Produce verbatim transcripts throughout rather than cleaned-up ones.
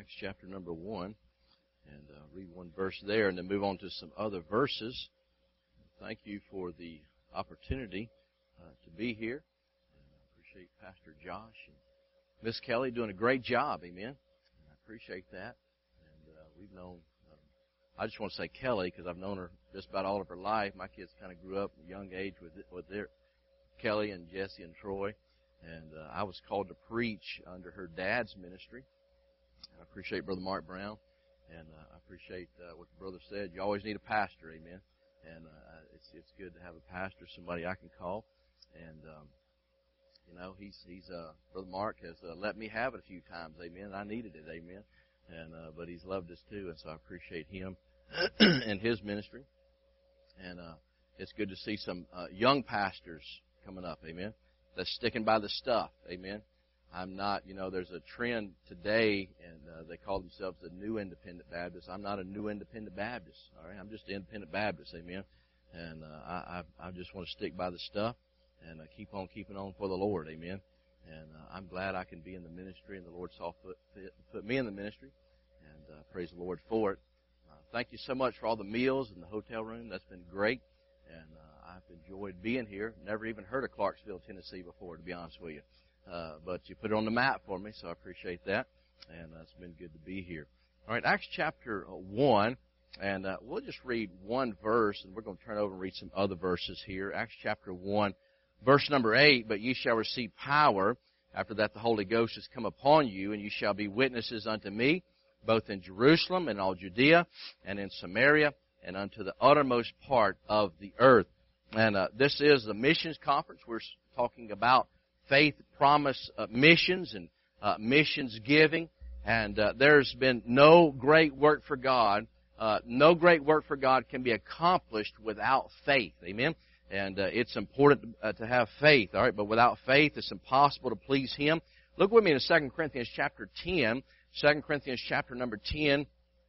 Acts chapter number one, and uh, read one verse there, and then move on to some other verses. Thank you for the opportunity uh, to be here. And I appreciate Pastor Josh and Miss Kelly doing a great job. Amen. And I appreciate that. And uh, we've known. Um, I just want to say Kelly because I've known her just about all of her life. My kids kind of grew up at a young age with with their Kelly and Jesse and Troy. And uh, I was called to preach under her dad's ministry. I appreciate Brother Mark Brown, and uh, I appreciate uh, what the brother said. You always need a pastor, amen. And uh, it's it's good to have a pastor, somebody I can call. And um, you know, he's he's uh, Brother Mark has uh, let me have it a few times, amen. I needed it, amen. And uh, but he's loved us too, and so I appreciate him and his ministry. And uh, it's good to see some uh, young pastors coming up, amen. That's sticking by the stuff, amen. I'm not, you know, there's a trend today, and uh, they call themselves the New Independent Baptist. I'm not a New Independent Baptist, all right? I'm just an Independent Baptist, amen. And uh, I, I I just want to stick by the stuff and uh, keep on keeping on for the Lord, amen. And uh, I'm glad I can be in the ministry, and the Lord saw fit, fit, put me in the ministry, and uh, praise the Lord for it. Uh, thank you so much for all the meals in the hotel room. That's been great, and uh, I've enjoyed being here. Never even heard of Clarksville, Tennessee before, to be honest with you. Uh, but you put it on the map for me, so I appreciate that. And uh, it's been good to be here. All right, Acts chapter one, and uh, we'll just read one verse, and we're going to turn over and read some other verses here. Acts chapter one, verse number eight, "But ye shall receive power. After that the Holy Ghost has come upon you, and you shall be witnesses unto me, both in Jerusalem and all Judea, and in Samaria, and unto the uttermost part of the earth." And uh, this is the missions conference. We're talking about faith promise uh, missions and uh, missions giving. And uh, there's been no great work for God. Uh, no great work for God can be accomplished without faith. Amen? And uh, it's important uh, to have faith. All right, but without faith, it's impossible to please Him. Look with me in Second Corinthians chapter ten. Second Corinthians chapter number ten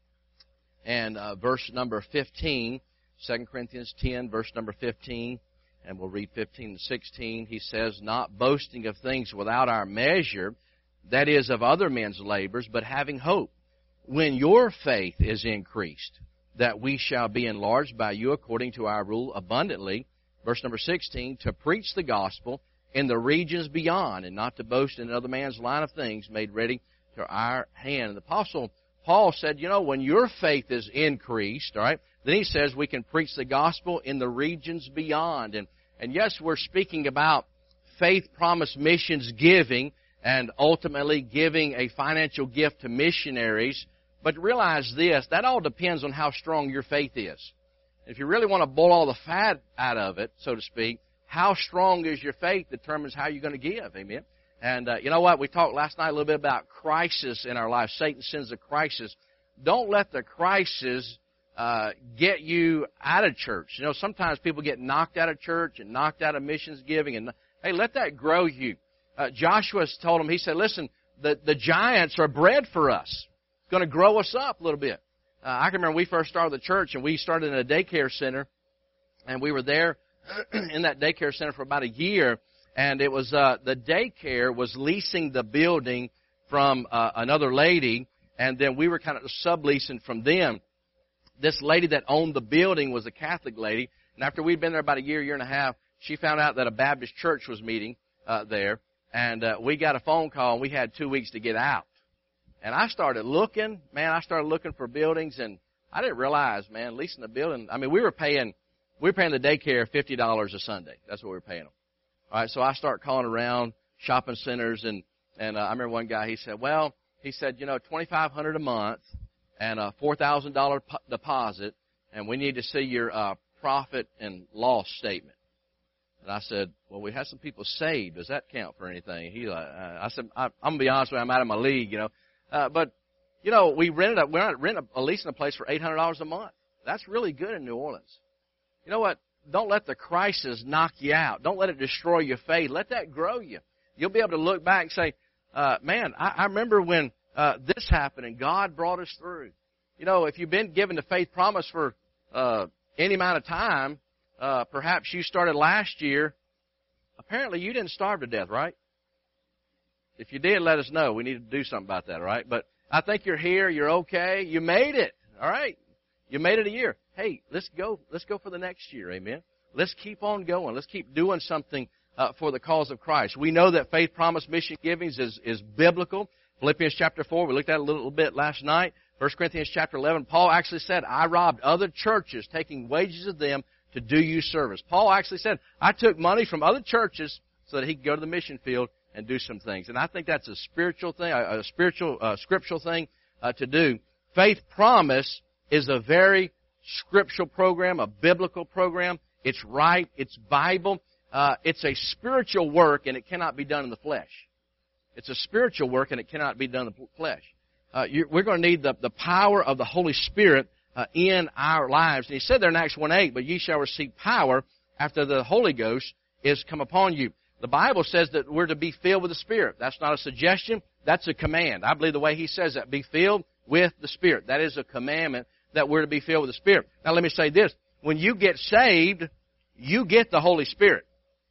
and uh, verse number fifteen. Second Corinthians ten, verse number fifteen, and we'll read fifteen and sixteen. He says, "Not boasting of things without our measure, that is, of other men's labors, but having hope, when your faith is increased, that we shall be enlarged by you according to our rule abundantly." Verse number sixteen, "To preach the gospel in the regions beyond, and not to boast in another man's line of things made ready to our hand." And the Apostle Paul said, you know, when your faith is increased, all right, then he says we can preach the gospel in the regions beyond. And, and yes, we're speaking about faith promise missions giving and ultimately giving a financial gift to missionaries. But realize this, that all depends on how strong your faith is. If you really want to boil all the fat out of it, so to speak, how strong is your faith determines how you're going to give. Amen. And uh, you know what? We talked last night a little bit about crisis in our life. Satan sends a crisis. Don't let the crisis uh, get you out of church. You know, sometimes people get knocked out of church and knocked out of missions giving. And hey, let that grow you. Uh, Joshua told him, he said, listen, the, the giants are bred for us. It's going to grow us up a little bit. Uh, I can remember when we first started the church, and we started in a daycare center, and we were there in that daycare center for about a year. And it was uh, the daycare was leasing the building from uh, another lady, and then we were kind of subleasing from them. This lady that owned the building was a Catholic lady, and after we'd been there about a year, year and a half, she found out that a Baptist church was meeting uh, there, and uh, we got a phone call, and we had two weeks to get out. And I started looking, man, I started looking for buildings, and I didn't realize, man, leasing a building, I mean, we were paying, we were paying the daycare fifty dollars a Sunday. That's what we were paying them. All right, so I start calling around shopping centers, and, and uh, I remember one guy, he said, well, he said, you know, twenty-five hundred dollars a month and a four thousand dollars po- deposit, and we need to see your uh, profit and loss statement. And I said, well, we had some people saved. Does that count for anything? He, uh, I said, I, I'm going to be honest with you, I'm out of my league, you know. Uh, but, you know, we rented a, we're renting a, leasing a place for eight hundred dollars a month. That's really good in New Orleans. You know what? Don't let the crisis knock you out. Don't let it destroy your faith. Let that grow you. You'll be able to look back and say, uh, man, I, I remember when uh, this happened and God brought us through. You know, if you've been given the faith promise for uh, any amount of time, uh, perhaps you started last year, apparently you didn't starve to death, right? If you did, let us know. We need to do something about that, all right? But I think you're here. You're okay. You made it. All right. You made it a year. Hey, let's go. Let's go for the next year. Amen. Let's keep on going. Let's keep doing something uh, for the cause of Christ. We know that faith, promise, mission givings is, is biblical. Philippians chapter four, we looked at it a little bit last night. First Corinthians chapter eleven, Paul actually said, I robbed other churches, taking wages of them to do you service. Paul actually said, I took money from other churches so that he could go to the mission field and do some things. And I think that's a spiritual thing, a, a spiritual, uh, scriptural thing uh, to do. Faith promise is a very scriptural program, a biblical program. It's right. It's Bible. Uh, it's a spiritual work, and it cannot be done in the flesh. It's a spiritual work, and it cannot be done in the flesh. Uh, you, we're going to need the, the power of the Holy Spirit uh, in our lives. And he said there in Acts one eight, but ye shall receive power after the Holy Ghost is come upon you. The Bible says that we're to be filled with the Spirit. That's not a suggestion. That's a command. I believe the way he says that, be filled with the Spirit. That is a commandment that we're to be filled with the Spirit. Now let me say this. When you get saved, you get the Holy Spirit.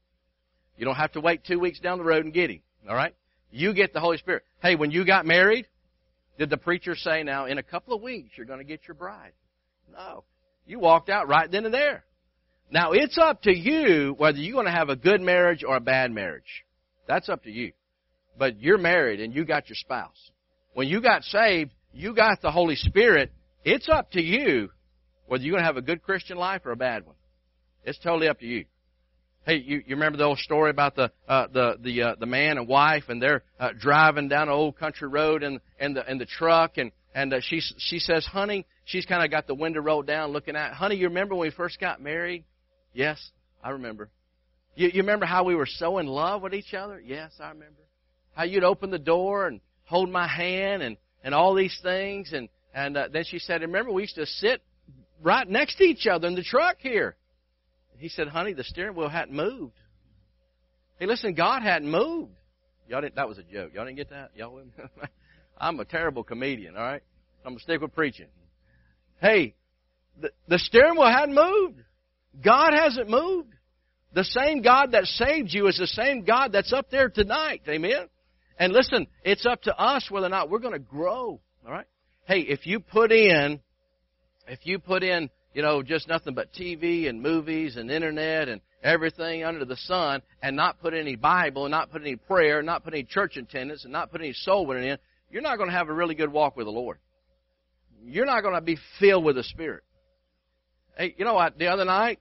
You don't have to wait two weeks down the road and get Him. All right? You get the Holy Spirit. Hey, when you got married, did the preacher say, now, in a couple of weeks, you're going to get your bride? No. You walked out right then and there. Now, it's up to you whether you're going to have a good marriage or a bad marriage. That's up to you. But you're married and you got your spouse. When you got saved, you got the Holy Spirit. It's up to you whether you're going to have a good Christian life or a bad one. It's totally up to you. Hey, you, you remember the old story about the uh, the the uh, the man and wife, and they're uh, driving down an old country road in in the in the truck, and and uh, she she says, "Honey," she's kind of got the window rolled down, looking at, "Honey, you remember when we first got married?" "Yes, I remember." You, you remember how we were so in love with each other? "Yes, I remember." How you'd open the door and hold my hand and and all these things, and and uh, then she said, "Remember we used to sit right next to each other in the truck here." He said, "Honey, the steering wheel hadn't moved." Hey, listen, God hadn't moved. Y'all didn't, that was a joke. Y'all didn't get that? Y'all with me? I'm a terrible comedian, all right? I'm going to stick with preaching. Hey, the, the steering wheel hadn't moved. God hasn't moved. The same God that saved you is the same God that's up there tonight. Amen? And listen, it's up to us whether or not we're going to grow, all right? Hey, if you put in, if you put in, you know, just nothing but T V and movies and internet and everything under the sun, and not put any Bible, and not put any prayer, not put any church attendance, and not put any soul winning in, you're not going to have a really good walk with the Lord. You're not going to be filled with the Spirit. Hey, you know what? The other night,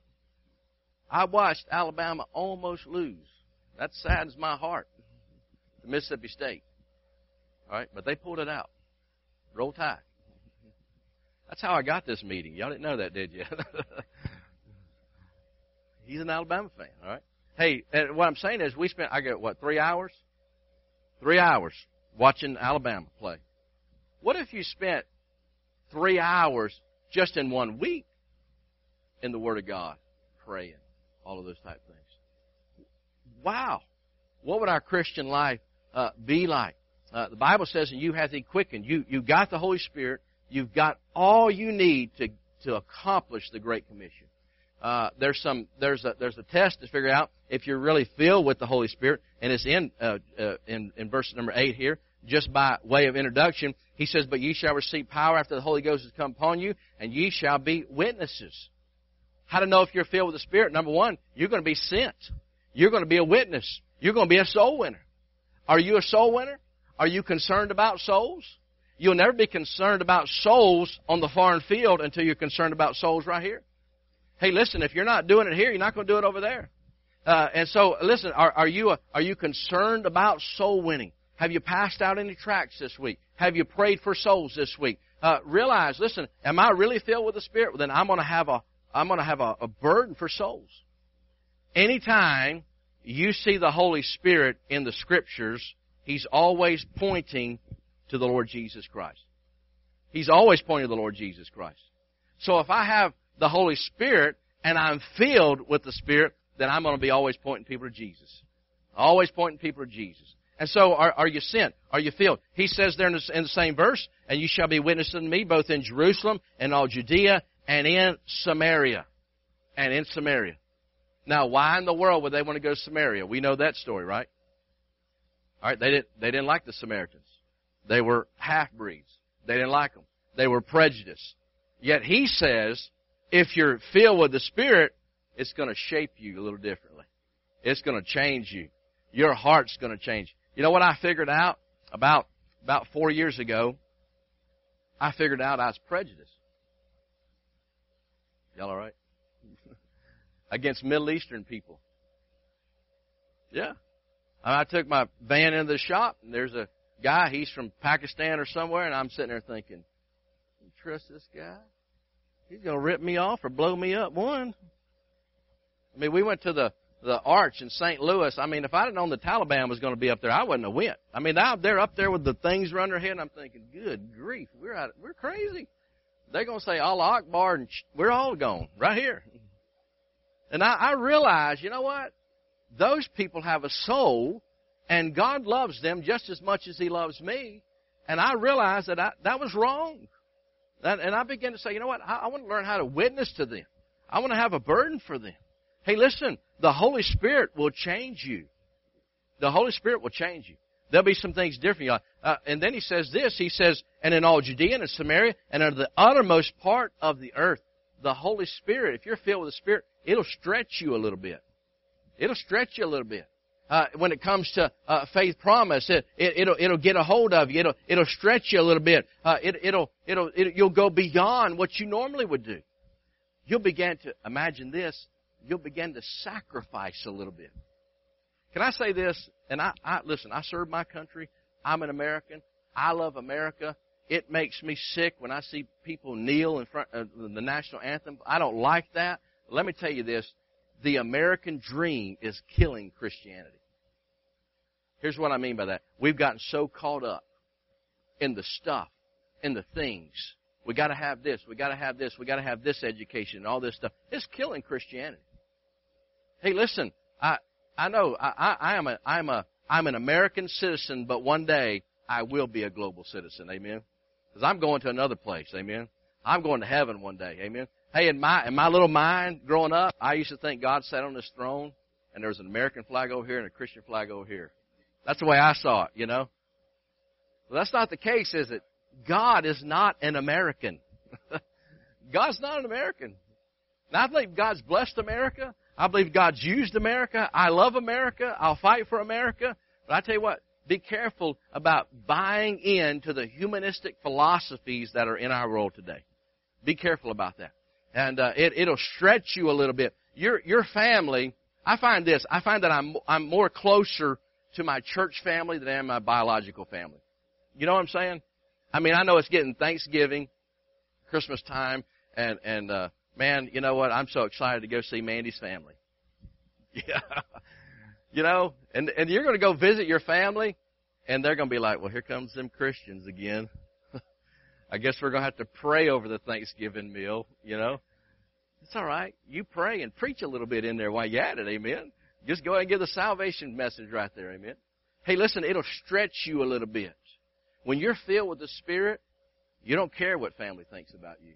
I watched Alabama almost lose. That saddens my heart. To Mississippi State. All right, but they pulled it out. Roll Tide. That's how I got this meeting. Y'all didn't know that, did you? He's an Alabama fan, all right? Hey, and what I'm saying is we spent, I got, what, three hours? Three hours watching Alabama play. What if you spent three hours just in one week in the Word of God, praying, all of those type of things? Wow. What would our Christian life uh, be like? Uh, the Bible says, and you hath He quickened. You, you got the Holy Spirit. You've got all you need to, to accomplish the Great Commission. Uh, there's some, there's a, there's a test to figure out if you're really filled with the Holy Spirit, and it's in, uh, uh, in, in verse number eight here, just by way of introduction. He says, but ye shall receive power after the Holy Ghost has come upon you, and ye shall be witnesses. How to know if you're filled with the Spirit? Number one, you're going to be sent. You're going to be a witness. You're going to be a soul winner. Are you a soul winner? Are you concerned about souls? You'll never be concerned about souls on the foreign field until you're concerned about souls right here. Hey, listen, if you're not doing it here, you're not going to do it over there. Uh, and so, listen, are, are you a, are you concerned about soul winning? Have you passed out any tracts this week? Have you prayed for souls this week? Uh, realize, listen, am I really filled with the Spirit? Well, then I'm going to have a I'm going to have a, a burden for souls. Anytime you see the Holy Spirit in the Scriptures, He's always pointing to the Lord Jesus Christ. He's always pointing to the Lord Jesus Christ. So if I have the Holy Spirit and I'm filled with the Spirit, then I'm going to be always pointing people to Jesus. Always pointing people to Jesus. And so are, are you sent? Are you filled? He says there in the, in the same verse, and you shall be witnesses to me both in Jerusalem and all Judea and in Samaria. And in Samaria. Now, why in the world would they want to go to Samaria? We know that story, right? All right, they didn't, they didn't like the Samaritans. They were half-breeds. They didn't like them. They were prejudiced. Yet he says, if you're filled with the Spirit, it's going to shape you a little differently. It's going to change you. Your heart's going to change. You know what I figured out about about four years ago? I figured out I was prejudiced. Y'all all right? Against Middle Eastern people. Yeah. I took my van into the shop, and there's a guy, he's from Pakistan or somewhere, and I'm sitting there thinking, you trust this guy? He's going to rip me off or blow me up, one. I mean, we went to the, the Arch in Saint Louis. I mean, if I'd have known the Taliban was going to be up there, I wouldn't have went. I mean, now they're up there with the things running their head, and I'm thinking, good grief, we're out, we're crazy. They're going to say Allah Akbar, and we're all gone right here. And I, I realized, you know what? Those people have a soul, and God loves them just as much as He loves me. And I realized that I, that was wrong. That, and I began to say, you know what? I, I want to learn how to witness to them. I want to have a burden for them. Hey, listen, the Holy Spirit will change you. The Holy Spirit will change you. There'll be some things different. Uh, and then He says this. He says, and in all Judea and Samaria and in the uttermost part of the earth, the Holy Spirit, if you're filled with the Spirit, it'll stretch you a little bit. It'll stretch you a little bit. Uh, when it comes to uh, faith promise, it, it, it'll it'll get a hold of you. It'll it'll stretch you a little bit. Uh, it, it'll it'll it, you'll go beyond what you normally would do. You'll begin to imagine this. You'll begin to sacrifice a little bit. Can I say this? And I, I listen. I serve my country. I'm an American. I love America. It makes me sick when I see people kneel in front of the national anthem. I don't like that. Let me tell you this. The American dream is killing Christianity. Here's what I mean by that. We've gotten so caught up in the stuff, in the things. We got to have this. We got to have this. We got to have this education and all this stuff. It's killing Christianity. Hey, listen. I I know I, I, I am a I'm a I'm an American citizen, but one day I will be a global citizen. Amen. Because I'm going to another place. Amen. I'm going to heaven one day. Amen. Hey, in my in my little mind, growing up, I used to think God sat on this throne, and there was an American flag over here and a Christian flag over here. That's the way I saw it, you know. Well, that's not the case, is it? God is not an American. God's not an American. Now, I believe God's blessed America. I believe God's used America. I love America. I'll fight for America. But I tell you what, be careful about buying into the humanistic philosophies that are in our world today. Be careful about that. And uh, it, it'll stretch you a little bit. Your your family, I find this, I find that I'm I'm more closer to my church family than I am my biological family. You know what I'm saying? I mean, I know it's getting Thanksgiving, Christmas time, and, and uh, man, you know what? I'm so excited to go see Mandy's family. Yeah. You know, and, and you're going to go visit your family, and they're going to be like, well, here comes them Christians again. I guess we're going to have to pray over the Thanksgiving meal, you know. It's all right. You pray and preach a little bit in there while you're at it, amen. Just go ahead and give the salvation message right there, amen. Hey, listen, it'll stretch you a little bit. When you're filled with the Spirit, you don't care what family thinks about you.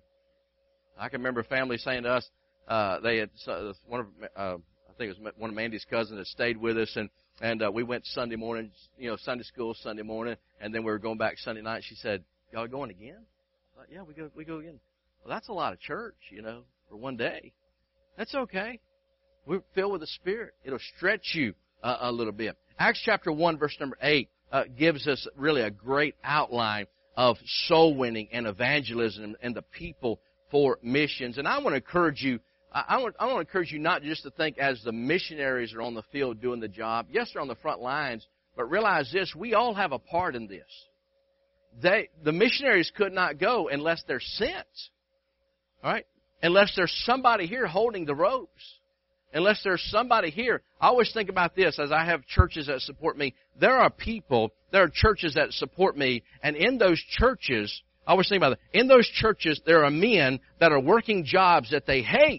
I can remember a family saying to us, uh, they had uh, one of, uh, I think it was one of Mandy's cousins that stayed with us, and and uh, we went Sunday morning, you know, Sunday school Sunday morning, and then we were going back Sunday night. She said, "Y'all going again?" I thought, "Yeah, we go, we go again." Well, that's a lot of church, you know, for one day. That's okay. We're filled with the Spirit. It'll stretch you uh, a little bit. Acts chapter one, verse number eight, uh, gives us really a great outline of soul winning and evangelism and the people for missions. And I want to encourage you, I want, I want to encourage you not just to think as the missionaries are on the field doing the job. Yes, they're on the front lines, but realize this, we all have a part in this. They, the missionaries could not go unless they're sent. All right? Unless there's somebody here holding the ropes. Unless there's somebody here. I always think about this as I have churches that support me. There are people, there are churches that support me, and in those churches, I always think about that. In those churches, there are men that are working jobs that they hate,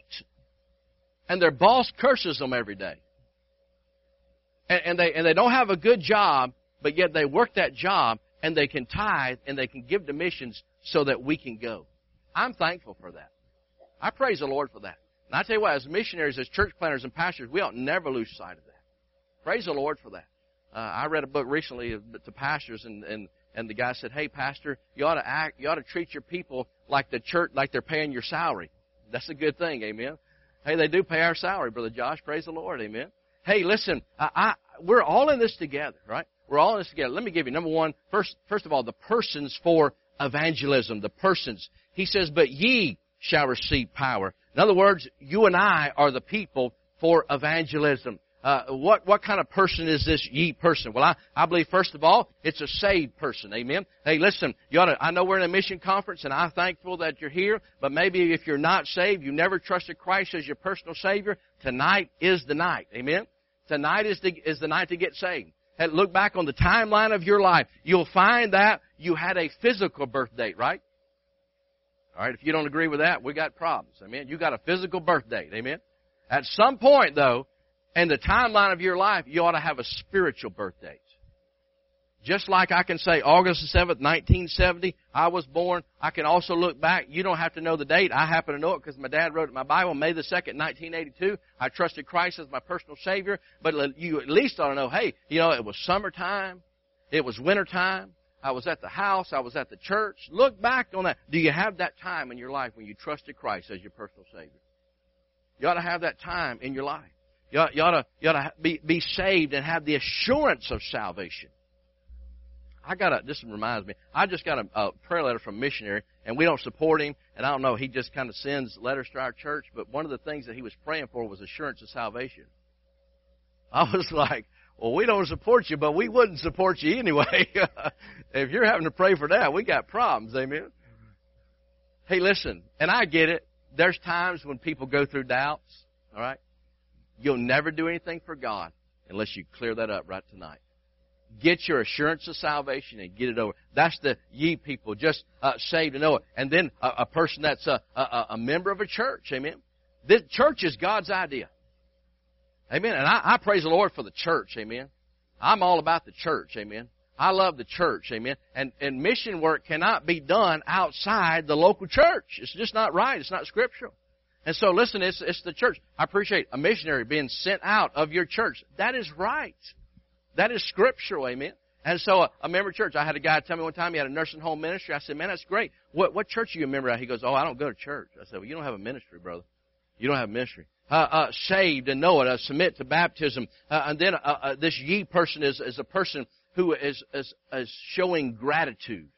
and their boss curses them every day. And, and they and they don't have a good job, but yet they work that job, and they can tithe, and they can give to missions so that we can go. I'm thankful for that. I praise the Lord for that. And I tell you what, as missionaries, as church planters and pastors, we ought never lose sight of that. Praise the Lord for that. Uh, I read a book recently to pastors, and, and, and the guy said, "Hey, Pastor, you ought to act, you ought to treat your people like the church, like they're paying your salary." That's a good thing, amen. Hey, they do pay our salary, Brother Josh. Praise the Lord, amen. Hey, listen, I, I, we're all in this together, right? We're all in this together. Let me give you number one. First, first of all, the persons for evangelism. The persons. He says, "But ye shall receive power." In other words, you and I are the people for evangelism. Uh, what, what kind of person is this ye person? Well, I, I believe, first of all, it's a saved person. Amen. Hey, listen, you ought to, I know we're in a mission conference, and I'm thankful that you're here, but maybe if you're not saved, you never trusted Christ as your personal Savior, tonight is the night. Amen. Tonight is the, is the night to get saved. Hey, look back on the timeline of your life. You'll find that you had a physical birth date, right? All right, if you don't agree with that, we got problems. Amen. You got a physical birth date. Amen. At some point, though, in the timeline of your life, you ought to have a spiritual birth date. Just like I can say August the seventh, nineteen seventy, I was born. I can also look back. You don't have to know the date. I happen to know it because my dad wrote it in my Bible, May the second, nineteen eighty-two. I trusted Christ as my personal Savior. But you at least ought to know, hey, you know, it was summertime. It was wintertime. I was at the house. I was at the church. Look back on that. Do you have that time in your life when you trusted Christ as your personal Savior? You ought to have that time in your life. You ought, you ought to, you ought to be, be saved and have the assurance of salvation. I got a, this reminds me, I just got a, a prayer letter from a missionary, and we don't support him, and I don't know, he just kind of sends letters to our church, but one of the things that he was praying for was assurance of salvation. I was like, well, we don't support you, but we wouldn't support you anyway. If you're having to pray for that, we got problems, amen? Hey, listen, and I get it. There's times when people go through doubts, all right? You'll never do anything for God unless you clear that up right tonight. Get your assurance of salvation and get it over. That's the ye people, just uh, saved to know it. And then a, a person that's a, a, a member of a church, amen. This church is God's idea. Amen. And I, I praise the Lord for the church, amen. I'm all about the church, amen. I love the church, amen. And, and mission work cannot be done outside the local church. It's just not right. It's not scriptural. And so, listen, it's, it's the church. I appreciate a missionary being sent out of your church. That is right. That is scriptural, amen. And so, a, a member of church, I had a guy tell me one time he had a nursing home ministry. I said, man, that's great. What, what church are you a member of? He goes, oh, I don't go to church. I said, well, you don't have a ministry, brother. You don't have a ministry. Uh, uh, saved and know it, uh, submit to baptism. Uh, and then uh, uh, this ye person is, is a person who is, is, is showing gratitude.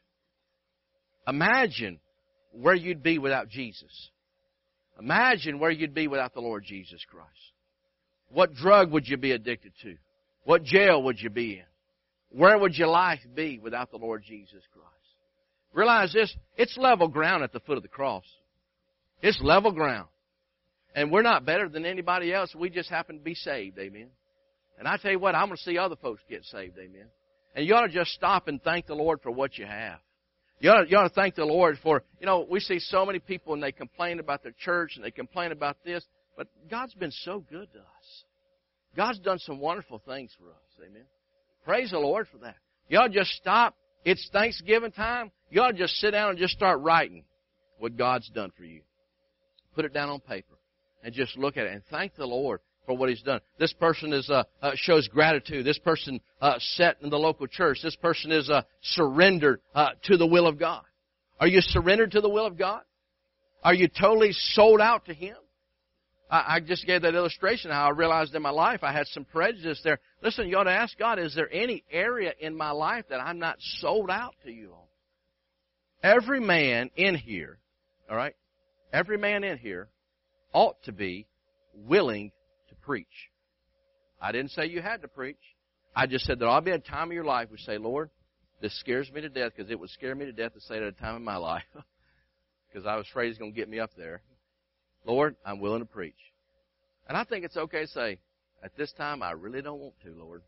Imagine where you'd be without Jesus. Imagine where you'd be without the Lord Jesus Christ. What drug would you be addicted to? What jail would you be in? Where would your life be without the Lord Jesus Christ? Realize this, it's level ground at the foot of the cross. It's level ground. And we're not better than anybody else. We just happen to be saved, amen. And I tell you what, I'm going to see other folks get saved, amen. And you ought to just stop and thank the Lord for what you have. You ought, to, you ought to thank the Lord for, you know, we see so many people and they complain about their church and they complain about this, but God's been so good to us. God's done some wonderful things for us, amen. Praise the Lord for that. You ought to just stop. It's Thanksgiving time. You ought to just sit down and just start writing what God's done for you. Put it down on paper and just look at it and thank the Lord for what He's done. This person is uh, uh, shows gratitude. This person uh, sat in the local church. This person is uh, surrendered uh, to the will of God. Are you surrendered to the will of God? Are you totally sold out to Him? I, I just gave that illustration how I realized in my life I had some prejudice there. Listen, you ought to ask God, is there any area in my life that I'm not sold out to you on? Every man in here, all right, every man in here ought to be willing to preach. I didn't say you had to preach. I just said there ought to be a time of your life where you say, Lord, this scares me to death, because it would scare me to death to say it at a time in my life, because I was afraid He's going to get me up there. Lord, I'm willing to preach. And I think it's okay to say, at this time, I really don't want to, Lord.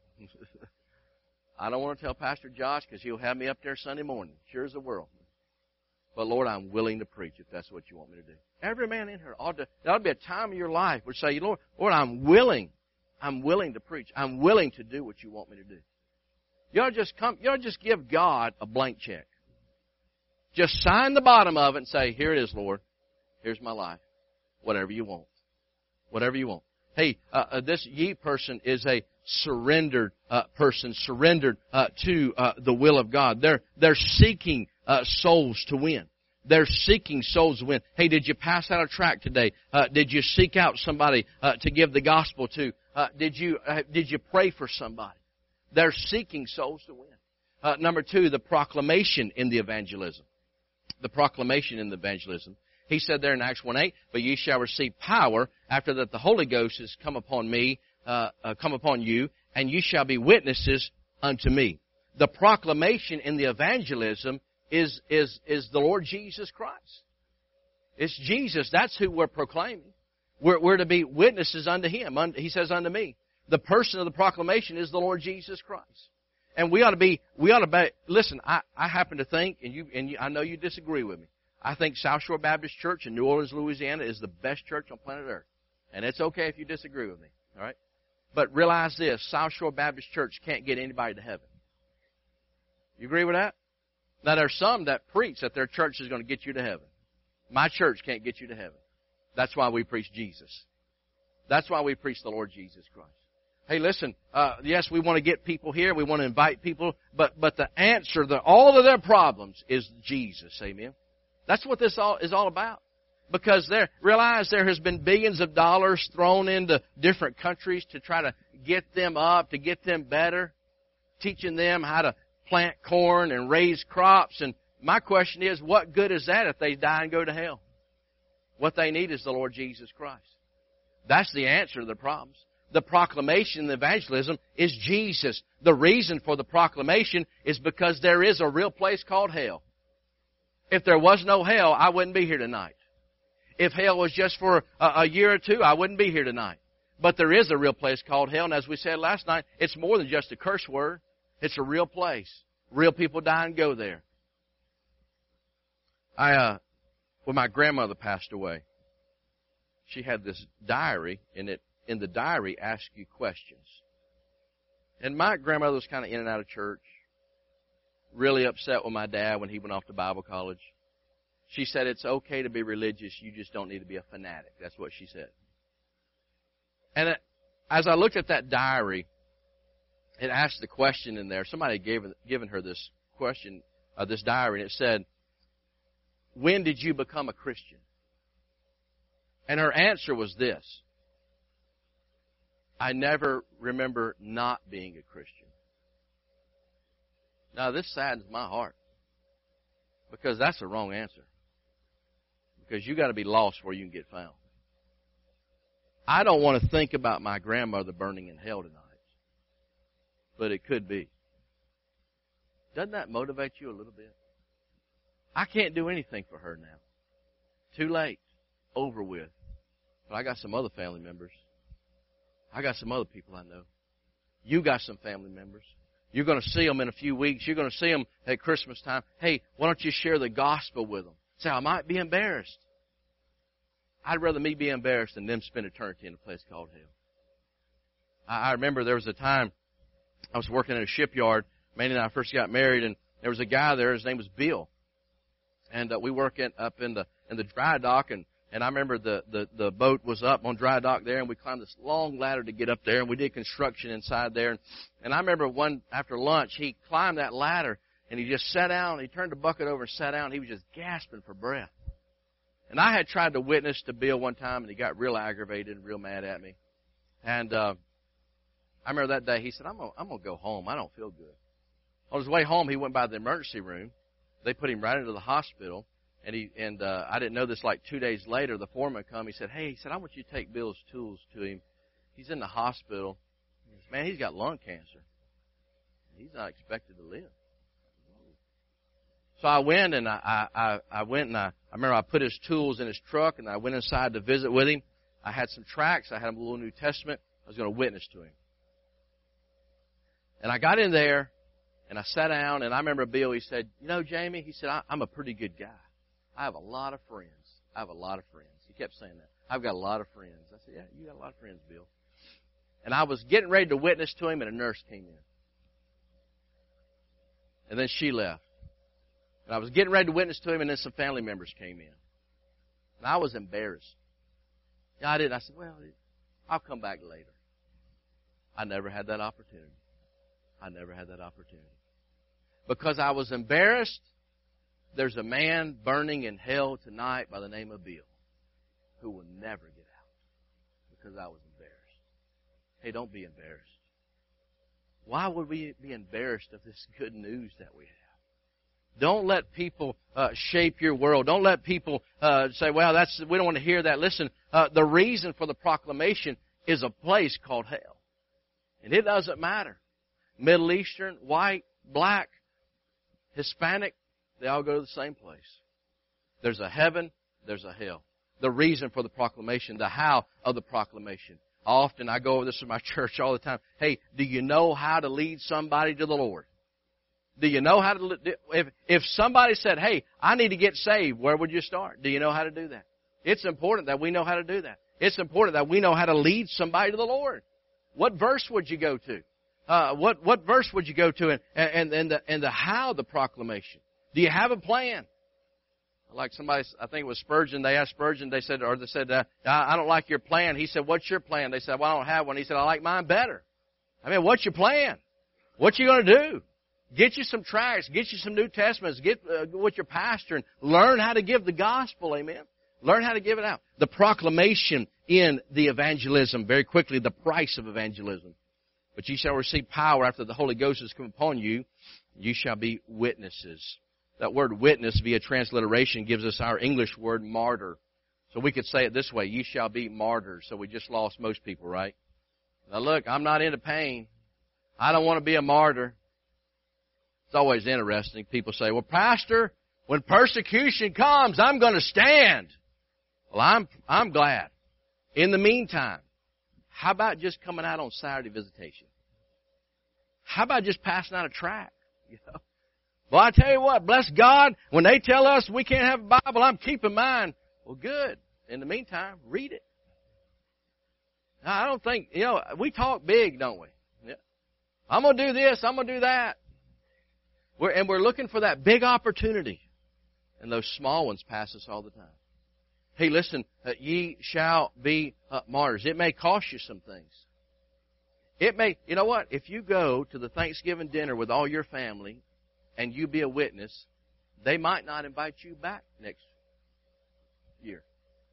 I don't want to tell Pastor Josh, because he'll have me up there Sunday morning, sure as the world. But, Lord, I'm willing to preach if that's what you want me to do. Every man in here ought to, there ought to be a time in your life where you say, Lord, Lord, I'm willing. I'm willing to preach. I'm willing to do what you want me to do. You ought to just come, you ought to just give God a blank check. Just sign the bottom of it and say, here it is, Lord. Here's my life. Whatever you want. Whatever you want. Hey, uh, uh, this ye person is a surrendered uh, person, surrendered uh, to uh, the will of God. They're they're seeking uh, souls to win. They're seeking souls to win. Hey, did you pass out a tract today? Uh, did you seek out somebody uh, to give the gospel to? Uh, did you uh, did you pray for somebody? They're seeking souls to win. Uh, number two, the proclamation in the evangelism. The proclamation in the evangelism. He said there in Acts one eight, but ye shall receive power after that the Holy Ghost has come upon me, uh, uh, come upon you, and ye shall be witnesses unto me. The proclamation in the evangelism is, is, is the Lord Jesus Christ. It's Jesus. That's who we're proclaiming. We're, we're to be witnesses unto Him. He says unto me. The person of the proclamation is the Lord Jesus Christ. And we ought to be, we ought to be, listen, I, I happen to think, and you, and you, I know you disagree with me, I think South Shore Baptist Church in New Orleans, Louisiana is the best church on planet Earth. And it's okay if you disagree with me, all right? But realize this, South Shore Baptist Church can't get anybody to heaven. You agree with that? Now, there's some that preach that their church is going to get you to heaven. My church can't get you to heaven. That's why we preach Jesus. That's why we preach the Lord Jesus Christ. Hey, listen, uh, yes, we want to get people here. We want to invite people. But, but the answer to all of their problems is Jesus. Amen. That's what this all is all about. Because there, realize there has been billions of dollars thrown into different countries to try to get them up, to get them better, teaching them how to plant corn and raise crops. And my question is, what good is that if they die and go to hell? What they need is the Lord Jesus Christ. That's the answer to their problems. The proclamation, the evangelism, is Jesus. The reason for the proclamation is because there is a real place called hell. If there was no hell, I wouldn't be here tonight. If hell was just for a, a year or two, I wouldn't be here tonight. But there is a real place called hell, and as we said last night, it's more than just a curse word. It's a real place. Real people die and go there. I, uh, when my grandmother passed away, she had this diary, and it in the diary asked you questions. And my grandmother was kind of in and out of church. Really upset with my dad when he went off to Bible college. She said, it's okay to be religious, you just don't need to be a fanatic. That's what she said. And it, as I looked at that diary, it asked the question in there. Somebody had given, given her this question, uh, this diary, and it said, when did you become a Christian? And her answer was this: I never remember not being a Christian. Now, this saddens my heart, because that's the wrong answer. Because you got to be lost where you can get found. I don't want to think about my grandmother burning in hell tonight, but it could be. Doesn't that motivate you a little bit? I can't do anything for her now. Too late. Over with. But I got some other family members. I got some other people I know. You got some family members. You're going to see them in a few weeks. You're going to see them at Christmas time. Hey, why don't you share the gospel with them? Say, I might be embarrassed. I'd rather me be embarrassed than them spend eternity in a place called hell. I, I remember there was a time I was working in a shipyard. Manny and I first got married, and there was a guy there. His name was Bill. And uh, we work in, up in the in the dry dock, and And I remember the, the, the boat was up on dry dock there, and we climbed this long ladder to get up there, and we did construction inside there. And, and I remember one, after lunch, he climbed that ladder, and he just sat down, and he turned the bucket over and sat down, and he was just gasping for breath. And I had tried to witness to Bill one time, and he got real aggravated and real mad at me. And uh, I remember that day, he said, I'm going I'm to go home. I don't feel good. On his way home, he went by the emergency room. They put him right into the hospital. And he and uh, I didn't know this. Like two days later, the foreman come. He said, "Hey," he said, "I want you to take Bill's tools to him. He's in the hospital. He said, man, he's got lung cancer. He's not expected to live." So I went and I I, I went and I, I remember I put his tools in his truck, and I went inside to visit with him. I had some tracts. I had a little New Testament. I was going to witness to him. And I got in there and I sat down. And I remember Bill. He said, "You know, Jamie," he said, I, "I'm a pretty good guy. I have a lot of friends. I have a lot of friends." He kept saying that. "I've got a lot of friends." I said, "Yeah, you got a lot of friends, Bill." And I was getting ready to witness to him, and a nurse came in. And then she left. And I was getting ready to witness to him, and then some family members came in. And I was embarrassed. Yeah, I did. I said, well, I'll come back later. I never had that opportunity. I never had that opportunity. Because I was embarrassed, there's a man burning in hell tonight by the name of Bill who will never get out because I was embarrassed. Hey, don't be embarrassed. Why would we be embarrassed of this good news that we have? Don't let people uh, shape your world. Don't let people uh, say, well, that's we don't want to hear that. Listen, uh, the reason for the proclamation is a place called hell. And it doesn't matter. Middle Eastern, white, black, Hispanic, they all go to the same place. There's a heaven, there's a hell. The reason for the proclamation, the how of the proclamation. Often I go over this in my church all the time. Hey, do you know how to lead somebody to the Lord? Do you know how to, if, if somebody said, hey, I need to get saved, where would you start? Do you know how to do that? It's important that we know how to do that. It's important that we know how to lead somebody to the Lord. What verse would you go to? Uh, what, what verse would you go to and, and, and, the, and the how the proclamation? Do you have a plan? Like somebody, I think it was Spurgeon, they asked Spurgeon, they said, or they said, uh, I don't like your plan. He said, what's your plan? They said, well, I don't have one. He said, I like mine better. I mean, what's your plan? What you going to do? Get you some tracts, get you some New Testaments, get uh, with your pastor and learn how to give the gospel, amen? Learn how to give it out. The proclamation in the evangelism, very quickly, the price of evangelism. But ye shall receive power after the Holy Ghost has come upon you. You shall be witnesses. That word witness via transliteration gives us our English word martyr. So we could say it this way, you shall be martyrs. So we just lost most people, right? Now look, I'm not into pain. I don't want to be a martyr. It's always interesting. People say, well, Pastor, when persecution comes, I'm going to stand. Well, I'm, I'm glad. In the meantime, how about just coming out on Saturday visitation? How about just passing out a tract? You know? Well, I tell you what, bless God, when they tell us we can't have a Bible, I'm keeping mine. Well, good. In the meantime, read it. Now, I don't think, you know, we talk big, don't we? Yeah. I'm going to do this, I'm going to do that. We're, and we're looking for that big opportunity. And those small ones pass us all the time. Hey, listen, uh, ye shall be uh, martyrs. It may cost you some things. It may, you know what? If you go to the Thanksgiving dinner with all your family and you be a witness, they might not invite you back next year.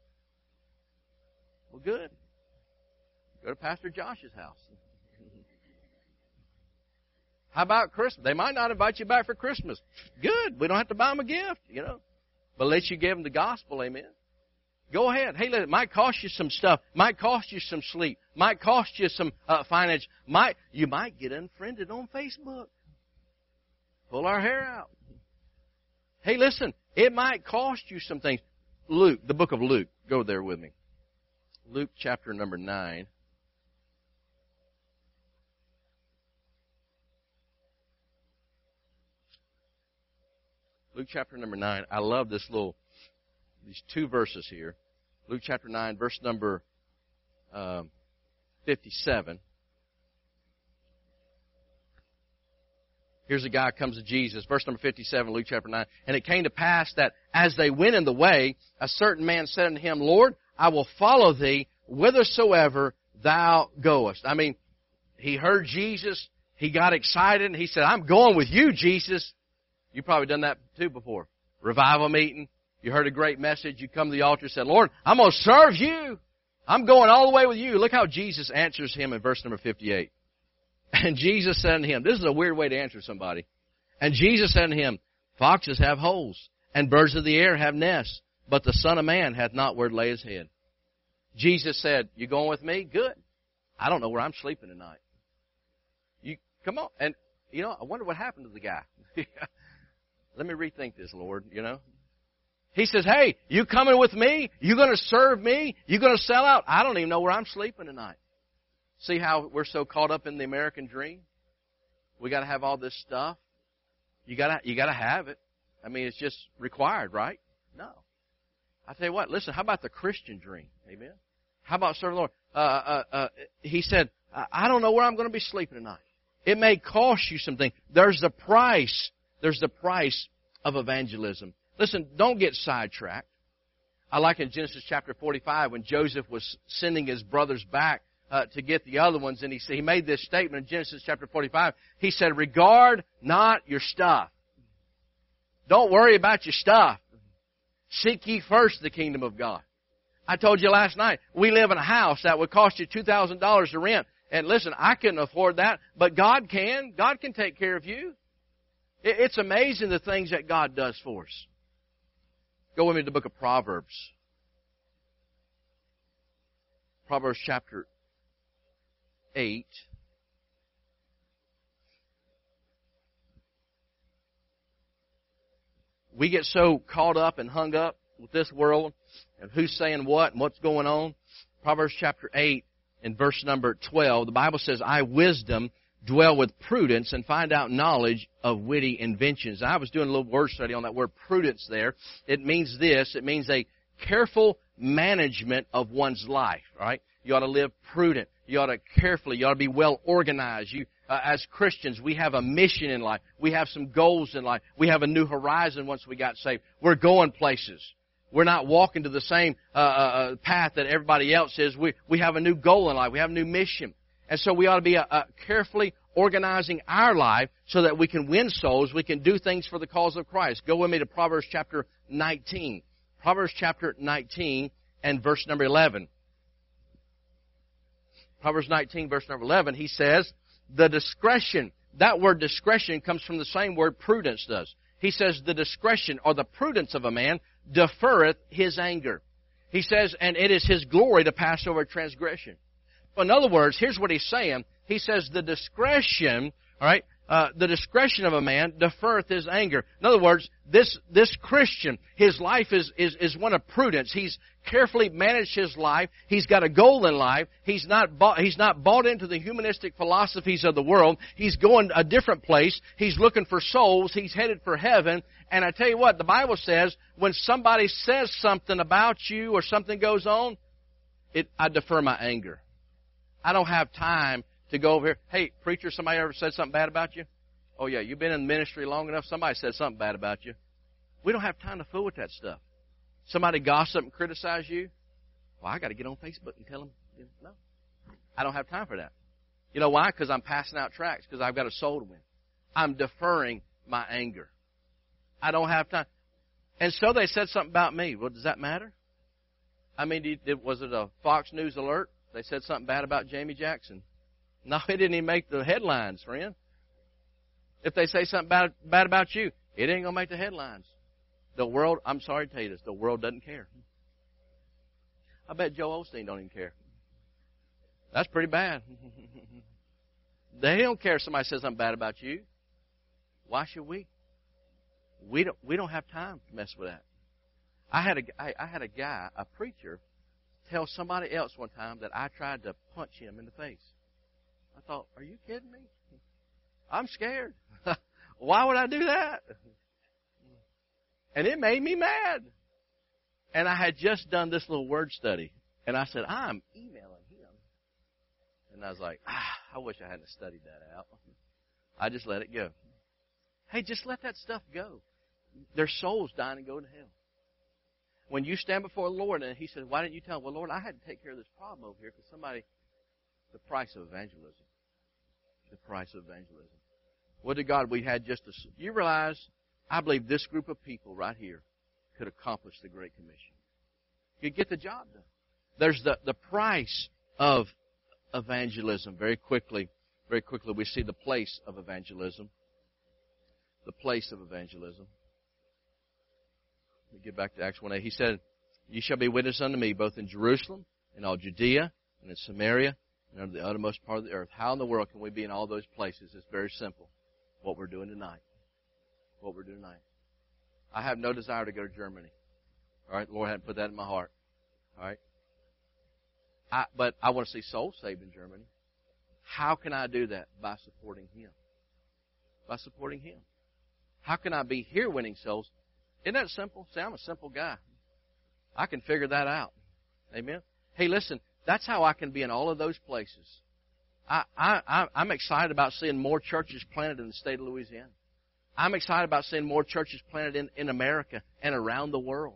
Well, good. Go to Pastor Josh's house. How about Christmas? They might not invite you back for Christmas. Good. We don't have to buy them a gift, you know. But at least you give them the gospel, amen. Go ahead. Hey, it might cost you some stuff. Might cost you some sleep. Might cost you some uh, finance. Might you might get unfriended on Facebook. Pull our hair out. Hey, listen. It might cost you some things. Luke, the book of Luke. Go there with me. Luke chapter number nine. Luke chapter number nine. I love this little, these two verses here. Luke chapter nine, verse number um, fifty-seven. Here's a guy who comes to Jesus. Verse number fifty-seven, Luke chapter nine. And it came to pass that as they went in the way, a certain man said unto him, Lord, I will follow thee whithersoever thou goest. I mean, he heard Jesus. He got excited. And he said, I'm going with you, Jesus. You've probably done that too before. Revival meeting. You heard a great message. You come to the altar and said, Lord, I'm going to serve you. I'm going all the way with you. Look how Jesus answers him in verse number fifty-eight. And Jesus said unto him, this is a weird way to answer somebody. And Jesus said unto him, foxes have holes, and birds of the air have nests, but the Son of Man hath not where to lay his head. Jesus said, you going with me? Good. I don't know where I'm sleeping tonight. You come on. And, you know, I wonder what happened to the guy. Let me rethink this, Lord, you know. He says, hey, you coming with me? You going to serve me? You going to sell out? I don't even know where I'm sleeping tonight. See how we're so caught up in the American dream? We got to have all this stuff. You got to you got to have it. I mean, it's just required, right? No. I tell you what, listen, how about the Christian dream? Amen. How about serving the Lord? Uh, uh, uh, he said, I don't know where I'm going to be sleeping tonight. It may cost you something. There's the price. There's the price of evangelism. Listen, don't get sidetracked. I like in Genesis chapter forty-five when Joseph was sending his brothers back uh, to get the other ones, and he he made this statement in Genesis chapter forty-five. He said, "Regard not your stuff. Don't worry about your stuff. Seek ye first the kingdom of God." I told you last night, we live in a house that would cost you two thousand dollars to rent. And listen, I couldn't afford that, but God can. God can take care of you. It's amazing the things that God does for us. Go with me to the book of Proverbs. Proverbs chapter eight. We get so caught up and hung up with this world and who's saying what and what's going on. Proverbs chapter eight and verse number twelve, the Bible says, "I, wisdom, dwell with prudence and find out knowledge of witty inventions." I was doing a little word study on that word prudence there. It means this. It means a careful management of one's life, right? You ought to live prudent. You ought to carefully. You ought to be well organized. You, uh, as Christians, we have a mission in life. We have some goals in life. We have a new horizon once we got saved. We're going places. We're not walking to the same uh, uh, path that everybody else is. We, we have a new goal in life. We have a new mission. And so we ought to be uh, uh, carefully organizing our life so that we can win souls. We can do things for the cause of Christ. Go with me to Proverbs chapter nineteen. Proverbs chapter nineteen and verse number eleven. Proverbs nineteen, verse number eleven, he says, the discretion, that word discretion comes from the same word prudence does. He says, the discretion or the prudence of a man deferreth his anger. He says, and it is his glory to pass over transgression. In other words, here's what he's saying. He says, the discretion, all right, uh, the discretion of a man deferreth his anger. In other words, this this Christian, his life is, is, is one of prudence. He's carefully managed his life. He's got a goal in life. He's not bought, he's not bought into the humanistic philosophies of the world. He's going a different place. He's looking for souls. He's headed for heaven. And I tell you what, the Bible says when somebody says something about you or something goes on, it I defer my anger. I don't have time to go over here. Hey, preacher, somebody ever said something bad about you? Oh, yeah, you've been in the ministry long enough. Somebody said something bad about you. We don't have time to fool with that stuff. Somebody gossip and criticize you. Well, I got to get on Facebook and tell them. No, I don't have time for that. You know why? Because I'm passing out tracts because I've got a soul to win. I'm deferring my anger. I don't have time. And so they said something about me. Well, does that matter? I mean, did, was it a Fox News alert? They said something bad about Jamie Jackson. No, it didn't even make the headlines, friend. If they say something bad, bad about you, it ain't going to make the headlines. The world, I'm sorry to tell you this, the world doesn't care. I bet Joel Osteen don't even care. That's pretty bad. They don't care if somebody says something bad about you. Why should we? We don't, we don't have time to mess with that. I had a, I, I had a guy, a preacher, tell somebody else one time that I tried to punch him in the face. I thought, are you kidding me? I'm scared. Why would I do that? And it made me mad. And I had just done this little word study. And I said, I'm emailing him. And I was like, ah, I wish I hadn't studied that out. I just let it go. Hey, just let that stuff go. Their souls dying and go to hell. When you stand before the Lord, and he said, why didn't you tell him? Well, Lord, I had to take care of this problem over here because somebody, the price of evangelism. The price of evangelism. What did God, we had just a, you realize, I believe this group of people right here could accomplish the Great Commission. Could get the job done. There's the, the price of evangelism. Very quickly, very quickly we see the place of evangelism. The place of evangelism. Let me get back to Acts one eight. He said, "You shall be witnesses unto me both in Jerusalem, in all Judea, and in Samaria, and unto the uttermost part of the earth." How in the world can we be in all those places? It's very simple. What we're doing tonight. What we're doing tonight. I have no desire to go to Germany. All right? The Lord hadn't put that in my heart. All right? I, but I want to see souls saved in Germany. How can I do that? By supporting Him. By supporting Him. How can I be here winning souls? Isn't that simple? See, I'm a simple guy. I can figure that out. Amen? Hey, listen, that's how I can be in all of those places. I, I, I'm excited about seeing more churches planted in the state of Louisiana. I'm excited about seeing more churches planted in, in America and around the world.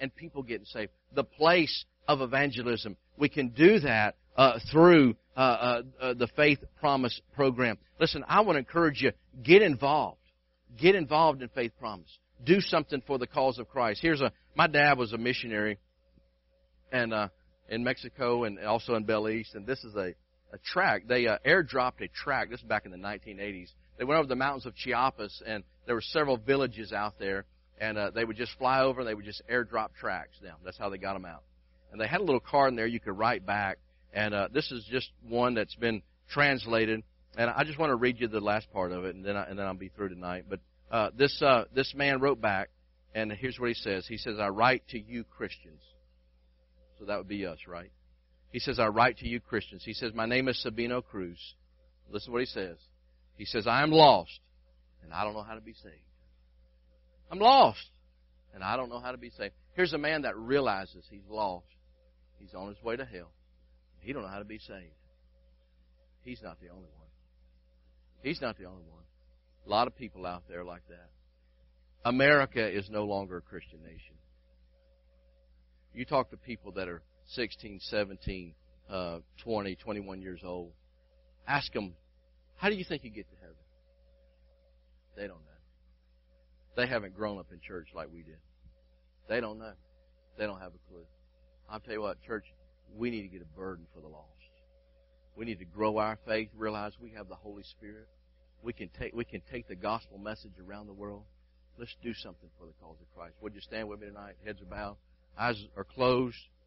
and people getting saved. The place of evangelism. We can do that uh, through uh, uh, uh, the Faith Promise program. Listen, I want to encourage you, get involved. Get involved in Faith Promise. Do something for the cause of Christ. Here's a, my dad was a missionary and uh, in Mexico and also in Belize, and this is a, a tract. They uh, airdropped a tract. This is back in the nineteen eighties. They went over the mountains of Chiapas, and there were several villages out there, and uh, they would just fly over and they would just airdrop tracts down. That's how they got them out. And they had a little card in there you could write back, and uh, this is just one that's been translated. And I just want to read you the last part of it, and then I, and then I'll be through tonight. But uh, this uh, this man wrote back, and here's what he says. He says, "I write to you Christians." So that would be us, right? He says, "I write to you Christians." He says, "My name is Sabino Cruz." Listen to what he says. He says, "I am lost, and I don't know how to be saved." I'm lost, and I don't know how to be saved. Here's a man that realizes he's lost. He's on his way to hell. He don't know how to be saved. He's not the only one. He's not the only one. A lot of people out there like that. America is no longer a Christian nation. You talk to people that are sixteen, seventeen, uh, twenty, twenty-one years old. Ask them, how do you think you get to heaven? They don't know. They haven't grown up in church like we did. They don't know. They don't have a clue. I'll tell you what, church, we need to get a burden for the lost. We need to grow our faith, realize we have the Holy Spirit. We can take we can take the gospel message around the world. Let's do something for the cause of Christ. Would you stand with me tonight? Heads are bowed. Eyes are closed.